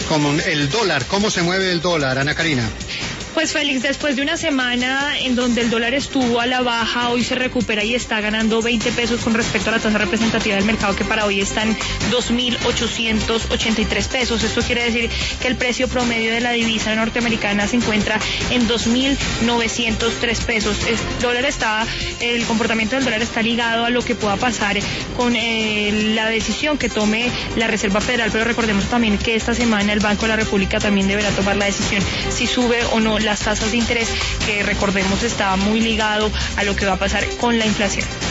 con el dólar. ¿Cómo se mueve el dólar, Ana Karina? Pues Félix, después de una semana en donde el dólar estuvo a la baja, hoy se recupera y está ganando 20 pesos con respecto a la tasa representativa del mercado, que para hoy está en 2.883 pesos. Esto quiere decir que el precio promedio de la divisa norteamericana se encuentra en 2.903 pesos. El comportamiento del dólar está ligado a lo que pueda pasar con la decisión que tome la Reserva Federal, pero recordemos también que esta semana el Banco de la República también deberá tomar la decisión si sube o no las tasas de interés, que recordemos está muy ligado a lo que va a pasar con la inflación.